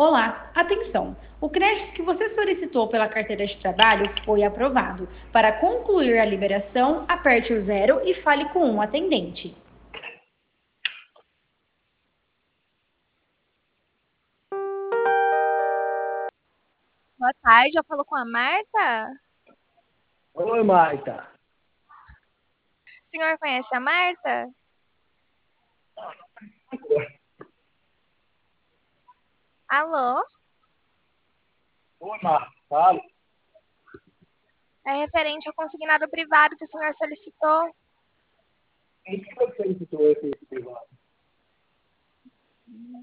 Olá, atenção! O crédito que você solicitou pela carteira de trabalho foi aprovado. Para concluir a liberação, aperte o zero e fale com um atendente. Boa tarde, eu falo com a Marta. Oi, Marta. O senhor conhece a Marta? Alô? Oi, Marta. Fala. É referente ao consignado privado que o senhor solicitou. Em que você solicitou esse privado?